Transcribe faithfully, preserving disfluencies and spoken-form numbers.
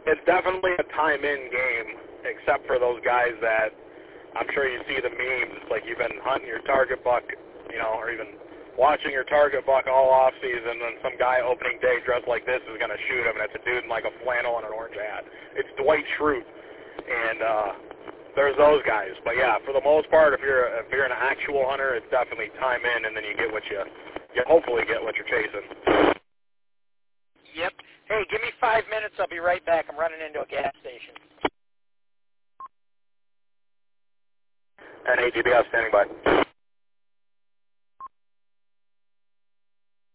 it's definitely a time-in game, except for those guys that I'm sure you see the memes. It's like you've been hunting your target buck, you know, or even watching your target buck all off season, and some guy opening day dressed like this is going to shoot him, and it's a dude in like a flannel and an orange hat. It's Dwight Schrute, and uh, there's those guys. But yeah, for the most part, if you're if you're an actual hunter, it's definitely time in, and then you get what you, you hopefully get what you're chasing. Yep. Hey, give me five minutes. I'll be right back. I'm running into a gas station. And A G B S standing by.